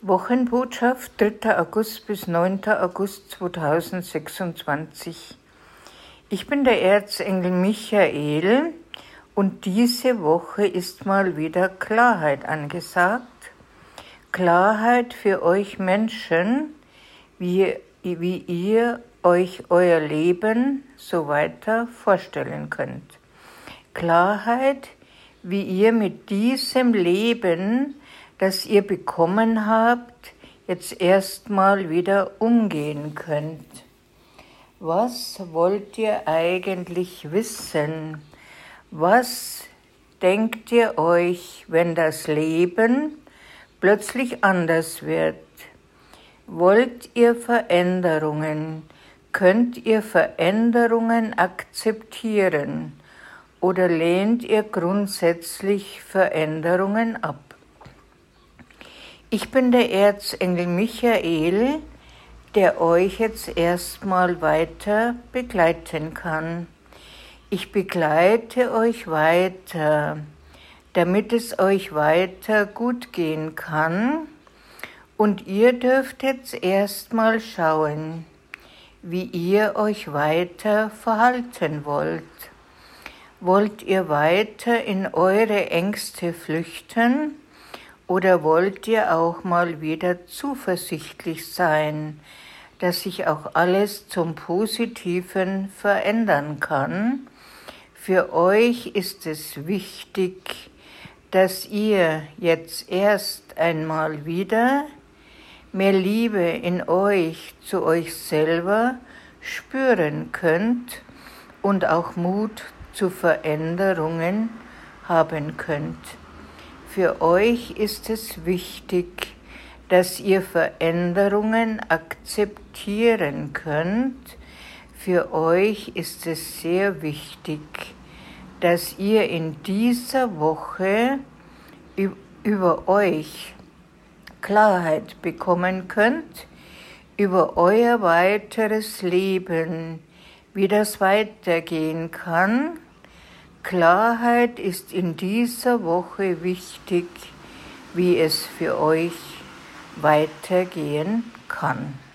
Wochenbotschaft 3. August bis 9. August 2026. Ich bin der Erzengel Michael und diese Woche ist mal wieder Klarheit angesagt. Klarheit für euch Menschen, wie ihr euch euer Leben so weiter vorstellen könnt. Klarheit, wie ihr mit diesem Leben, das ihr bekommen habt, jetzt erstmal wieder umgehen könnt. Was wollt ihr eigentlich wissen? Was denkt ihr euch, wenn das Leben plötzlich anders wird? Wollt ihr Veränderungen? Könnt ihr Veränderungen akzeptieren? Oder lehnt ihr grundsätzlich Veränderungen ab? Ich bin der Erzengel Michael, der euch jetzt erstmal weiter begleiten kann. Ich begleite euch weiter, damit es euch weiter gut gehen kann. Und ihr dürft jetzt erstmal schauen, wie ihr euch weiter verhalten wollt. Wollt ihr weiter in eure Ängste flüchten? Oder wollt ihr auch mal wieder zuversichtlich sein, dass sich auch alles zum Positiven verändern kann? Für euch ist es wichtig, dass ihr jetzt erst einmal wieder mehr Liebe in euch zu euch selber spüren könnt und auch Mut zu Veränderungen haben könnt. Für euch ist es wichtig, dass ihr Veränderungen akzeptieren könnt. Für euch ist es sehr wichtig, dass ihr in dieser Woche über euch Klarheit bekommen könnt, über euer weiteres Leben, wie das weitergehen kann. Klarheit ist in dieser Woche wichtig, wie es für euch weitergehen kann.